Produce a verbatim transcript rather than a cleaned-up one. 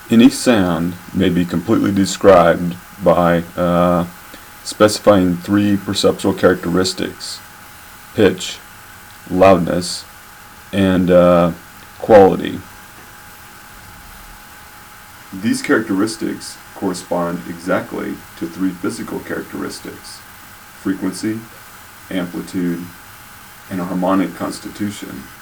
Any sound may be completely described by uh, specifying three perceptual characteristics: pitch, loudness, and uh, quality. These characteristics correspond exactly to three physical characteristics: frequency, amplitude, and a harmonic constitution.